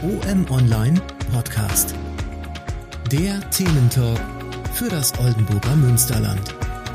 OM Online Podcast. Der Thementalk für das Oldenburger Münsterland.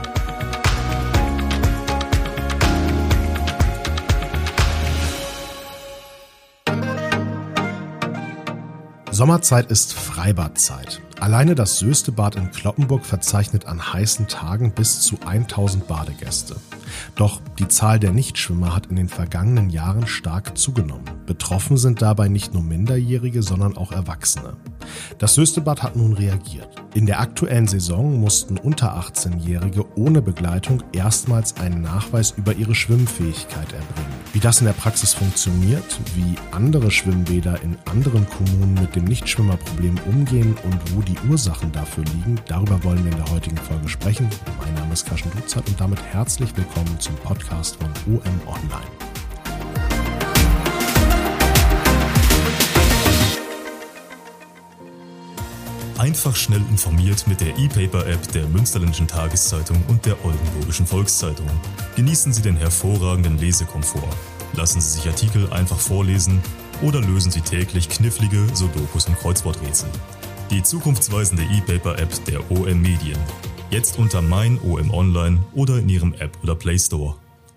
Sommerzeit ist Freibadzeit. Alleine das Soestebad in Cloppenburg verzeichnet an heißen Tagen bis zu 1000 Badegäste. Doch die Zahl der Nichtschwimmer hat in den vergangenen Jahren stark zugenommen. Betroffen sind dabei nicht nur Minderjährige, sondern auch Erwachsene. Das Soestebad hat nun reagiert. In der aktuellen Saison mussten unter 18-Jährige ohne Begleitung erstmals einen Nachweis über ihre Schwimmfähigkeit erbringen. Wie das in der Praxis funktioniert, wie andere Schwimmbäder in anderen Kommunen mit dem Nichtschwimmerproblem umgehen und wo die Ursachen dafür liegen, darüber wollen wir in der heutigen Folge sprechen. Mein Name ist Carsten Duzert und damit herzlich willkommen zum Podcast von OM Online. Einfach schnell informiert mit der E-Paper-App der Münsterländischen Tageszeitung und der Oldenburgischen Volkszeitung. Genießen Sie den hervorragenden Lesekomfort. Lassen Sie sich Artikel einfach vorlesen oder lösen Sie täglich knifflige Sudokus und Kreuzworträtsel. Die zukunftsweisende E-Paper-App der OM Medien. Jetzt unter Mein OM Online oder in Ihrem App oder Play Store.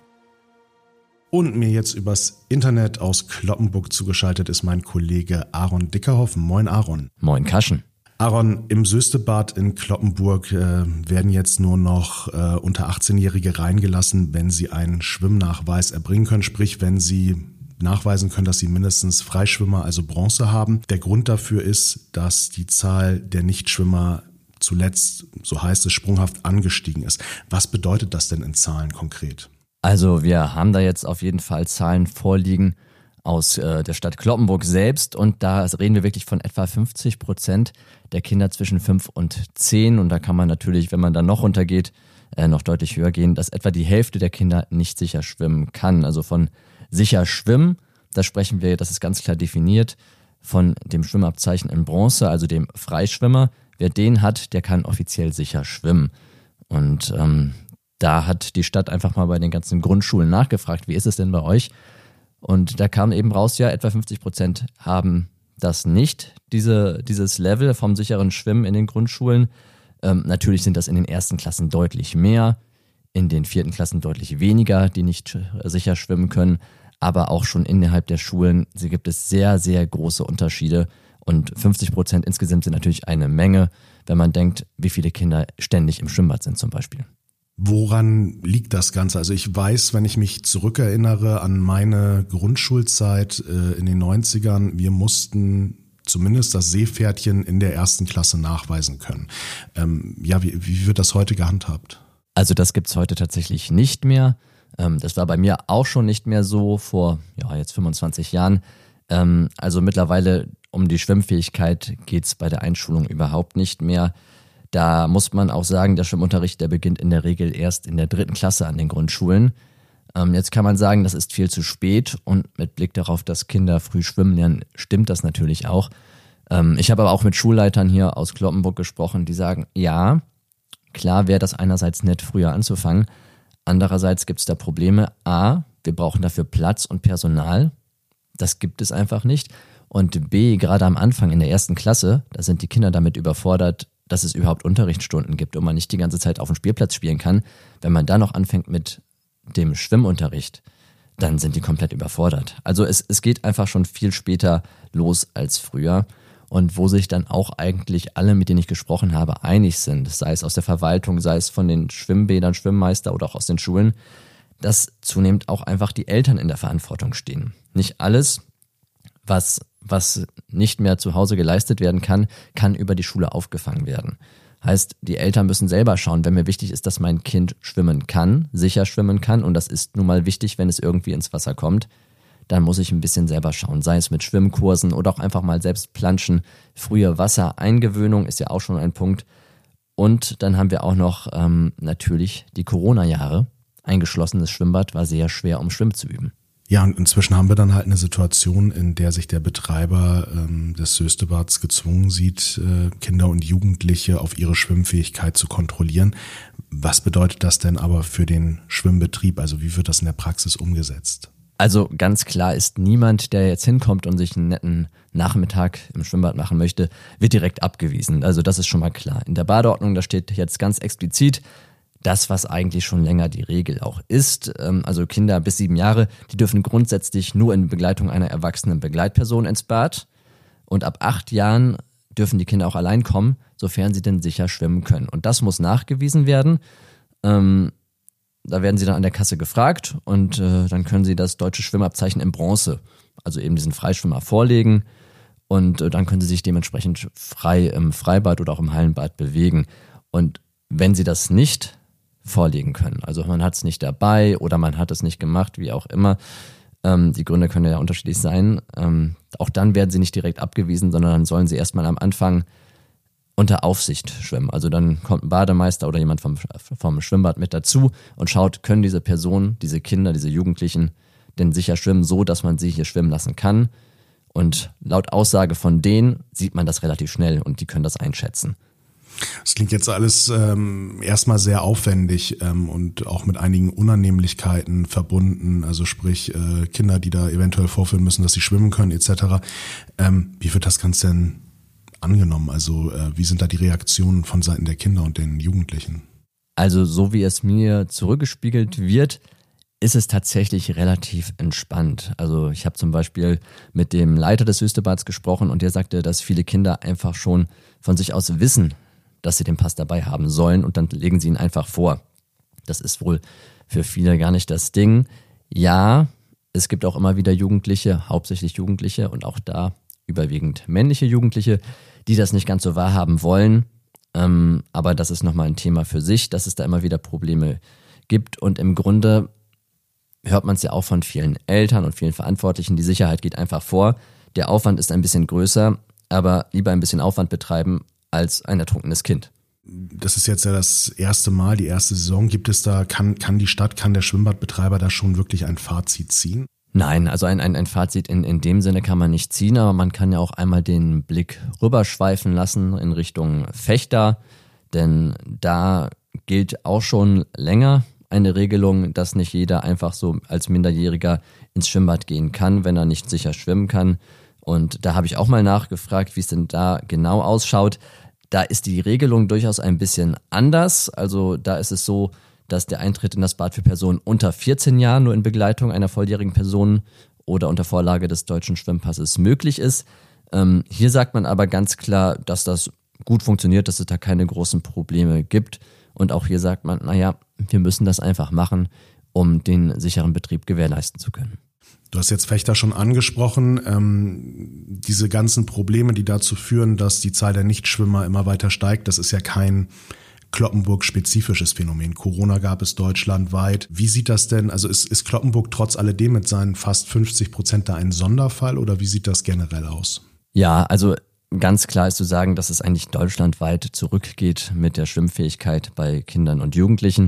Und mir jetzt übers Internet aus Cloppenburg zugeschaltet ist mein Kollege Aaron Dickerhoff. Moin Aaron. Moin Kaschen. Aaron, im Soestebad in Cloppenburg werden jetzt nur noch unter 18-Jährige reingelassen, wenn sie einen Schwimmnachweis erbringen können, sprich wenn sie nachweisen können, dass sie mindestens Freischwimmer, also Bronze haben. Der Grund dafür ist, dass die Zahl der Nichtschwimmer zuletzt, so heißt es, sprunghaft angestiegen ist. Was bedeutet das denn in Zahlen konkret? Also wir haben da jetzt auf jeden Fall Zahlen vorliegen aus der Stadt Cloppenburg selbst und da reden wir wirklich von etwa 50% der Kinder zwischen 5 und 10 und da kann man natürlich, wenn man dann noch runtergeht, noch deutlich höher gehen, dass etwa die Hälfte der Kinder nicht sicher schwimmen kann. Also von sicher schwimmen, da sprechen wir, das ist ganz klar definiert, von dem Schwimmabzeichen in Bronze, also dem Freischwimmer. Wer den hat, der kann offiziell sicher schwimmen. Und da hat die Stadt einfach mal bei den ganzen Grundschulen nachgefragt, wie ist es denn bei euch? Und da kam eben raus, ja, etwa 50% haben das nicht, dieses Level vom sicheren Schwimmen in den Grundschulen. Natürlich sind das in den ersten Klassen deutlich mehr, in den 4. Klassen deutlich weniger, die nicht sicher schwimmen können. Aber auch schon innerhalb der Schulen gibt es sehr, sehr große Unterschiede. Und 50% insgesamt sind natürlich eine Menge, wenn man denkt, wie viele Kinder ständig im Schwimmbad sind zum Beispiel. Woran liegt das Ganze? Also ich weiß, wenn ich mich zurückerinnere an meine Grundschulzeit in den 90ern, wir mussten zumindest das Seepferdchen in der 1. Klasse nachweisen können. Wie wird das heute gehandhabt? Also das gibt's heute tatsächlich nicht mehr. Das war bei mir auch schon nicht mehr so vor jetzt 25 Jahren. Also mittlerweile um die Schwimmfähigkeit geht's bei der Einschulung überhaupt nicht mehr. Da muss man auch sagen, der Schwimmunterricht, der beginnt in der Regel erst in der 3. Klasse an den Grundschulen. Jetzt kann man sagen, das ist viel zu spät und mit Blick darauf, dass Kinder früh schwimmen lernen, stimmt das natürlich auch. Ich habe aber auch mit Schulleitern hier aus Cloppenburg gesprochen, die sagen, ja, klar wäre das einerseits nett, früher anzufangen. Andererseits gibt es da Probleme. A, wir brauchen dafür Platz und Personal. Das gibt es einfach nicht. Und B, gerade am Anfang in der 1. Klasse, da sind die Kinder damit überfordert, dass es überhaupt Unterrichtsstunden gibt und man nicht die ganze Zeit auf dem Spielplatz spielen kann. Wenn man da noch anfängt mit dem Schwimmunterricht, dann sind die komplett überfordert. Also es geht einfach schon viel später los als früher. Und wo sich dann auch eigentlich alle, mit denen ich gesprochen habe, einig sind, sei es aus der Verwaltung, sei es von den Schwimmbädern, Schwimmmeister oder auch aus den Schulen, dass zunehmend auch einfach die Eltern in der Verantwortung stehen. Nicht alles, was nicht mehr zu Hause geleistet werden kann, kann über die Schule aufgefangen werden. Heißt, die Eltern müssen selber schauen, wenn mir wichtig ist, dass mein Kind schwimmen kann, sicher schwimmen kann, und das ist nun mal wichtig, wenn es irgendwie ins Wasser kommt, dann muss ich ein bisschen selber schauen, sei es mit Schwimmkursen oder auch einfach mal selbst planschen. Frühe Wassereingewöhnung ist ja auch schon ein Punkt. Und dann haben wir auch noch natürlich die Corona-Jahre. Ein geschlossenes Schwimmbad war sehr schwer, um Schwimmen zu üben. Ja, und inzwischen haben wir dann halt eine Situation, in der sich der Betreiber des Soestebads gezwungen sieht, Kinder und Jugendliche auf ihre Schwimmfähigkeit zu kontrollieren. Was bedeutet das denn aber für den Schwimmbetrieb? Also wie wird das in der Praxis umgesetzt? Also ganz klar ist, niemand, der jetzt hinkommt und sich einen netten Nachmittag im Schwimmbad machen möchte, wird direkt abgewiesen. Also das ist schon mal klar. In der Badeordnung, da steht jetzt ganz explizit das, was eigentlich schon länger die Regel auch ist. Also Kinder bis 7 Jahre, die dürfen grundsätzlich nur in Begleitung einer erwachsenen Begleitperson ins Bad. Und ab 8 Jahren dürfen die Kinder auch allein kommen, sofern sie denn sicher schwimmen können. Und das muss nachgewiesen werden. Da werden sie dann an der Kasse gefragt und dann können sie das deutsche Schwimmabzeichen in Bronze, also eben diesen Freischwimmer, vorlegen und dann können sie sich dementsprechend frei im Freibad oder auch im Hallenbad bewegen. Und wenn sie das nicht vorlegen können, also man hat es nicht dabei oder man hat es nicht gemacht, wie auch immer, die Gründe können ja unterschiedlich sein, auch dann werden sie nicht direkt abgewiesen, sondern dann sollen sie erstmal am Anfang unter Aufsicht schwimmen. Also dann kommt ein Bademeister oder jemand vom Schwimmbad mit dazu und schaut, können diese Personen, diese Kinder, diese Jugendlichen denn sicher schwimmen, so dass man sie hier schwimmen lassen kann. Und laut Aussage von denen sieht man das relativ schnell und die können das einschätzen. Das klingt jetzt alles erstmal sehr aufwendig und auch mit einigen Unannehmlichkeiten verbunden. Also sprich Kinder, die da eventuell vorführen müssen, dass sie schwimmen können etc. Wie wird das Ganze denn angenommen? Also wie sind da die Reaktionen von Seiten der Kinder und den Jugendlichen? Also so wie es mir zurückgespiegelt wird, ist es tatsächlich relativ entspannt. Also ich habe zum Beispiel mit dem Leiter des Wüstebads gesprochen und der sagte, dass viele Kinder einfach schon von sich aus wissen, dass sie den Pass dabei haben sollen und dann legen sie ihn einfach vor. Das ist wohl für viele gar nicht das Ding. Ja, es gibt auch immer wieder Jugendliche, hauptsächlich Jugendliche und auch da überwiegend männliche Jugendliche, die das nicht ganz so wahrhaben wollen. Aber das ist nochmal ein Thema für sich, dass es da immer wieder Probleme gibt. Und im Grunde hört man es ja auch von vielen Eltern und vielen Verantwortlichen, die Sicherheit geht einfach vor. Der Aufwand ist ein bisschen größer, aber lieber ein bisschen Aufwand betreiben als ein ertrunkenes Kind. Das ist jetzt ja das erste Mal, die erste Saison. Gibt es da, kann die Stadt, kann der Schwimmbadbetreiber da schon wirklich ein Fazit ziehen? Nein, also ein Fazit in dem Sinne kann man nicht ziehen, aber man kann ja auch einmal den Blick rüberschweifen lassen in Richtung Vechta, denn da gilt auch schon länger eine Regelung, dass nicht jeder einfach so als Minderjähriger ins Schwimmbad gehen kann, wenn er nicht sicher schwimmen kann. Und da habe ich auch mal nachgefragt, wie es denn da genau ausschaut. Da ist die Regelung durchaus ein bisschen anders. Also da ist es so, dass der Eintritt in das Bad für Personen unter 14 Jahren nur in Begleitung einer volljährigen Person oder unter Vorlage des deutschen Schwimmpasses möglich ist. Hier sagt man aber ganz klar, dass das gut funktioniert, dass es da keine großen Probleme gibt. Und auch hier sagt man, naja, wir müssen das einfach machen, um den sicheren Betrieb gewährleisten zu können. Du hast jetzt Vechta schon angesprochen, diese ganzen Probleme, die dazu führen, dass die Zahl der Nichtschwimmer immer weiter steigt, das ist ja kein Cloppenburg-spezifisches Phänomen. Corona gab es deutschlandweit. Wie sieht das denn, also ist Cloppenburg trotz alledem mit seinen fast 50% da ein Sonderfall oder wie sieht das generell aus? Ja, also ganz klar ist zu sagen, dass es eigentlich deutschlandweit zurückgeht mit der Schwimmfähigkeit bei Kindern und Jugendlichen.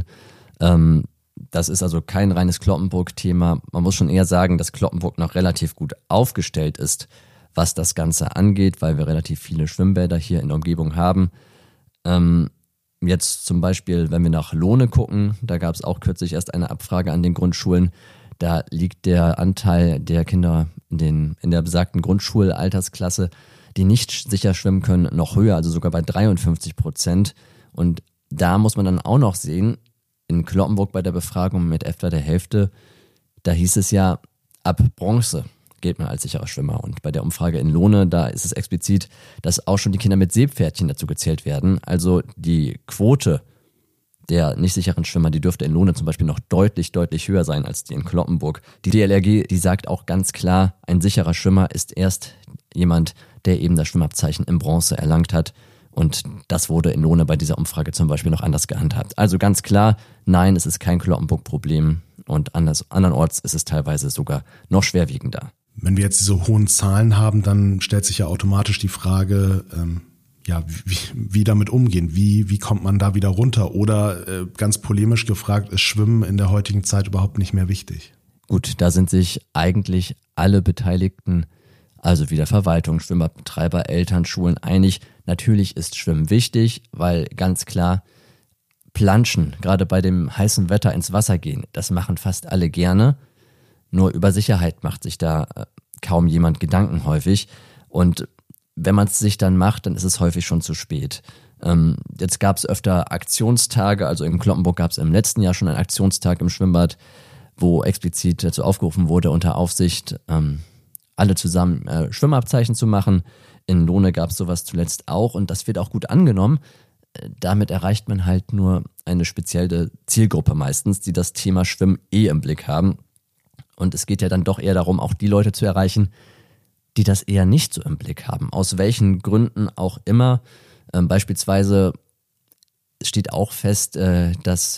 Das ist also kein reines Cloppenburg-Thema. Man muss schon eher sagen, dass Cloppenburg noch relativ gut aufgestellt ist, was das Ganze angeht, weil wir relativ viele Schwimmbäder hier in der Umgebung haben. Jetzt zum Beispiel, wenn wir nach Lohne gucken, da gab es auch kürzlich erst eine Abfrage an den Grundschulen. Da liegt der Anteil der Kinder in der besagten Grundschulaltersklasse, die nicht sicher schwimmen können, noch höher, also sogar bei 53%. Und da muss man dann auch noch sehen, in Cloppenburg bei der Befragung mit etwa der Hälfte, da hieß es ja, ab Bronze gilt man als sicherer Schwimmer. Und bei der Umfrage in Lohne, da ist es explizit, dass auch schon die Kinder mit Seepferdchen dazu gezählt werden. Also die Quote der nicht sicheren Schwimmer, die dürfte in Lohne zum Beispiel noch deutlich, deutlich höher sein als die in Cloppenburg. Die DLRG, die sagt auch ganz klar, ein sicherer Schwimmer ist erst jemand, der eben das Schwimmabzeichen in Bronze erlangt hat. Und das wurde in Lohne bei dieser Umfrage zum Beispiel noch anders gehandhabt. Also ganz klar, nein, es ist kein Cloppenburg-Problem und andernorts ist es teilweise sogar noch schwerwiegender. Wenn wir jetzt diese hohen Zahlen haben, dann stellt sich ja automatisch die Frage, wie damit umgehen, wie kommt man da wieder runter? Oder ganz polemisch gefragt, ist Schwimmen in der heutigen Zeit überhaupt nicht mehr wichtig? Gut, da sind sich eigentlich alle Beteiligten, also wie der Verwaltung, Schwimmbadbetreiber, Eltern, Schulen einig. Natürlich ist Schwimmen wichtig, weil ganz klar Planschen, gerade bei dem heißen Wetter ins Wasser gehen, das machen fast alle gerne. Nur über Sicherheit macht sich da kaum jemand Gedanken häufig. Und wenn man es sich dann macht, dann ist es häufig schon zu spät. Jetzt gab es öfter Aktionstage, also in Cloppenburg gab es im letzten Jahr schon einen Aktionstag im Schwimmbad, wo explizit dazu aufgerufen wurde, unter Aufsicht alle zusammen Schwimmabzeichen zu machen. In Lohne gab es sowas zuletzt auch und das wird auch gut angenommen. Damit erreicht man halt nur eine spezielle Zielgruppe meistens, die das Thema Schwimmen im Blick haben. Und es geht ja dann doch eher darum, auch die Leute zu erreichen, die das eher nicht so im Blick haben. Aus welchen Gründen auch immer. Beispielsweise steht auch fest, dass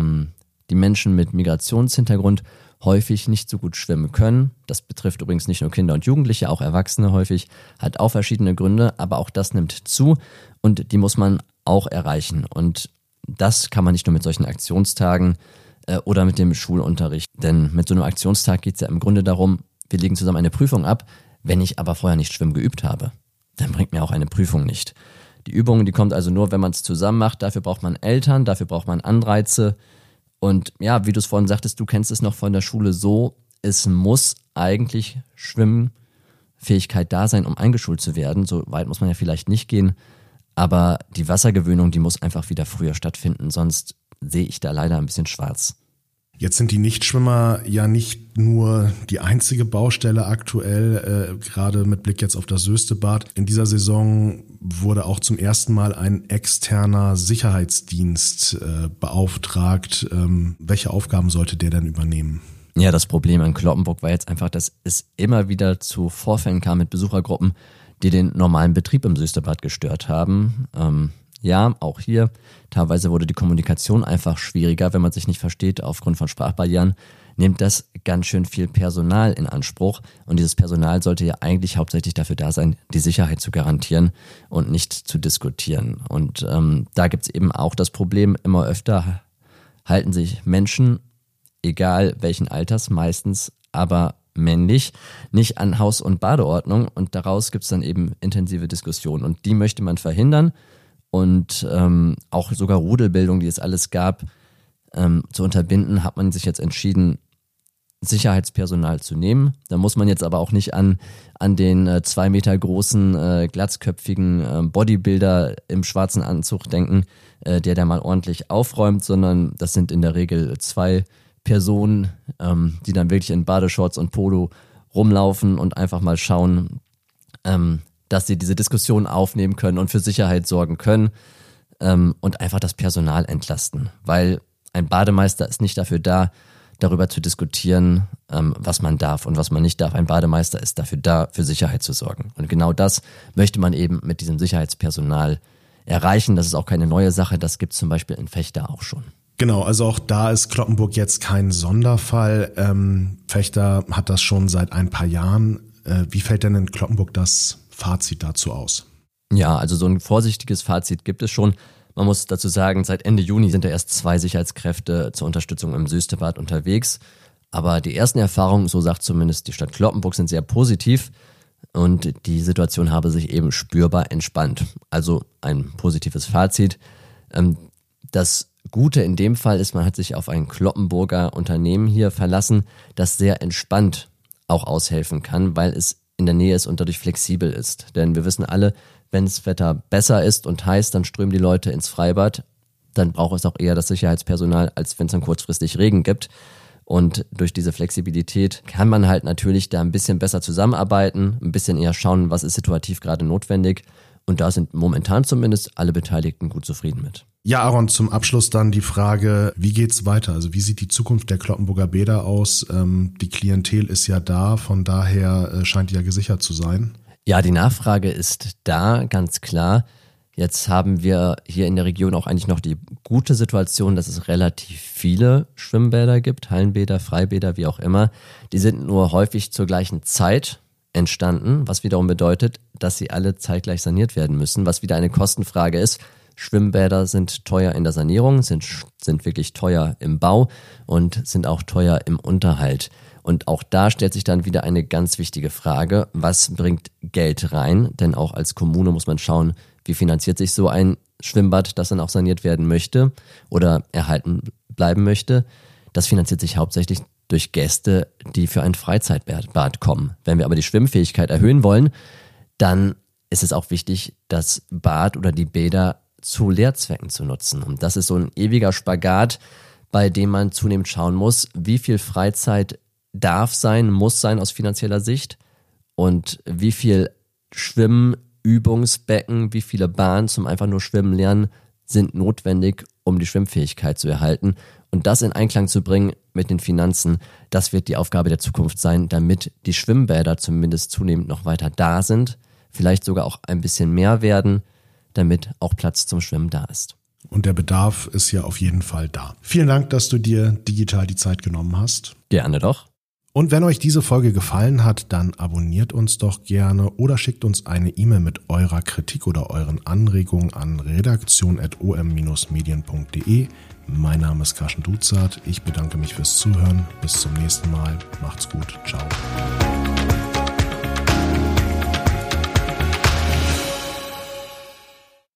die Menschen mit Migrationshintergrund häufig nicht so gut schwimmen können. Das betrifft übrigens nicht nur Kinder und Jugendliche, auch Erwachsene häufig. Hat auch verschiedene Gründe, aber auch das nimmt zu und die muss man auch erreichen. Und das kann man nicht nur mit solchen Aktionstagen oder mit dem Schulunterricht. Denn mit so einem Aktionstag geht es ja im Grunde darum, wir legen zusammen eine Prüfung ab. Wenn ich aber vorher nicht Schwimmen geübt habe, dann bringt mir auch eine Prüfung nicht. Die Übung, die kommt also nur, wenn man es zusammen macht. Dafür braucht man Eltern, dafür braucht man Anreize. Und ja, wie du es vorhin sagtest, du kennst es noch von der Schule so, es muss eigentlich Schwimmfähigkeit da sein, um eingeschult zu werden. So weit muss man ja vielleicht nicht gehen. Aber die Wassergewöhnung, die muss einfach wieder früher stattfinden, sonst sehe ich da leider ein bisschen schwarz. Jetzt sind die Nichtschwimmer ja nicht nur die einzige Baustelle aktuell, gerade mit Blick jetzt auf das Soestebad. In dieser Saison wurde auch zum ersten Mal ein externer Sicherheitsdienst beauftragt. Welche Aufgaben sollte der denn übernehmen? Ja, das Problem an Cloppenburg war jetzt einfach, dass es immer wieder zu Vorfällen kam mit Besuchergruppen, die den normalen Betrieb im Soestebad gestört haben. Ja, auch hier. Teilweise wurde die Kommunikation einfach schwieriger, wenn man sich nicht versteht aufgrund von Sprachbarrieren. Nimmt das ganz schön viel Personal in Anspruch. Und dieses Personal sollte ja eigentlich hauptsächlich dafür da sein, die Sicherheit zu garantieren und nicht zu diskutieren. Und da gibt's eben auch das Problem, immer öfter halten sich Menschen, egal welchen Alters, meistens aber männlich, nicht an Haus- und Badeordnung. Und daraus gibt's dann eben intensive Diskussionen. Und die möchte man verhindern. Und auch sogar Rudelbildung, die es alles gab, zu unterbinden, hat man sich jetzt entschieden, Sicherheitspersonal zu nehmen. Da muss man jetzt aber auch nicht an den 2 Meter großen, glatzköpfigen Bodybuilder im schwarzen Anzug denken, der mal ordentlich aufräumt, sondern das sind in der Regel 2 Personen, die dann wirklich in Badeshorts und Polo rumlaufen und einfach mal schauen, dass sie diese Diskussion aufnehmen können und für Sicherheit sorgen können und einfach das Personal entlasten. Weil ein Bademeister ist nicht dafür da, darüber zu diskutieren, was man darf und was man nicht darf. Ein Bademeister ist dafür da, für Sicherheit zu sorgen. Und genau das möchte man eben mit diesem Sicherheitspersonal erreichen. Das ist auch keine neue Sache, das gibt es zum Beispiel in Vechta auch schon. Genau, also auch da ist Cloppenburg jetzt kein Sonderfall. Vechta hat das schon seit ein paar Jahren. Wie fällt denn in Cloppenburg das Fazit dazu aus? Ja, also so ein vorsichtiges Fazit gibt es schon. Man muss dazu sagen, seit Ende Juni sind ja erst 2 Sicherheitskräfte zur Unterstützung im Soestebad unterwegs. Aber die ersten Erfahrungen, so sagt zumindest die Stadt Cloppenburg, sind sehr positiv und die Situation habe sich eben spürbar entspannt. Also ein positives Fazit. Das Gute in dem Fall ist, man hat sich auf ein Cloppenburger Unternehmen hier verlassen, das sehr entspannt auch aushelfen kann, weil es in der Nähe ist und dadurch flexibel ist. Denn wir wissen alle, wenn das Wetter besser ist und heiß, dann strömen die Leute ins Freibad. Dann braucht es auch eher das Sicherheitspersonal, als wenn es dann kurzfristig Regen gibt. Und durch diese Flexibilität kann man halt natürlich da ein bisschen besser zusammenarbeiten, ein bisschen eher schauen, was ist situativ gerade notwendig. Und da sind momentan zumindest alle Beteiligten gut zufrieden mit. Ja, Aaron, zum Abschluss dann die Frage, wie geht's weiter? Also wie sieht die Zukunft der Cloppenburger Bäder aus? Die Klientel ist ja da, von daher scheint die ja gesichert zu sein. Ja, die Nachfrage ist da, ganz klar. Jetzt haben wir hier in der Region auch eigentlich noch die gute Situation, dass es relativ viele Schwimmbäder gibt, Hallenbäder, Freibäder, wie auch immer. Die sind nur häufig zur gleichen Zeit entstanden, was wiederum bedeutet, dass sie alle zeitgleich saniert werden müssen, was wieder eine Kostenfrage ist. Schwimmbäder sind teuer in der Sanierung, sind wirklich teuer im Bau und sind auch teuer im Unterhalt. Und auch da stellt sich dann wieder eine ganz wichtige Frage, was bringt Geld rein? Denn auch als Kommune muss man schauen, wie finanziert sich so ein Schwimmbad, das dann auch saniert werden möchte oder erhalten bleiben möchte. Das finanziert sich hauptsächlich durch Gäste, die für ein Freizeitbad kommen. Wenn wir aber die Schwimmfähigkeit erhöhen wollen, dann ist es auch wichtig, das Bad oder die Bäder zu Lehrzwecken zu nutzen. Und das ist so ein ewiger Spagat, bei dem man zunehmend schauen muss, wie viel Freizeit darf sein, muss sein aus finanzieller Sicht und wie viel Schwimmübungsbecken, wie viele Bahnen zum einfach nur Schwimmen lernen sind notwendig, um die Schwimmfähigkeit zu erhalten. Und das in Einklang zu bringen mit den Finanzen, das wird die Aufgabe der Zukunft sein, damit die Schwimmbäder zumindest zunehmend noch weiter da sind, vielleicht sogar auch ein bisschen mehr werden, damit auch Platz zum Schwimmen da ist. Und der Bedarf ist ja auf jeden Fall da. Vielen Dank, dass du dir digital die Zeit genommen hast. Gerne doch. Und wenn euch diese Folge gefallen hat, dann abonniert uns doch gerne oder schickt uns eine E-Mail mit eurer Kritik oder euren Anregungen an redaktion@om-medien.de. Mein Name ist Carsten Duzart. Ich bedanke mich fürs Zuhören. Bis zum nächsten Mal. Macht's gut. Ciao.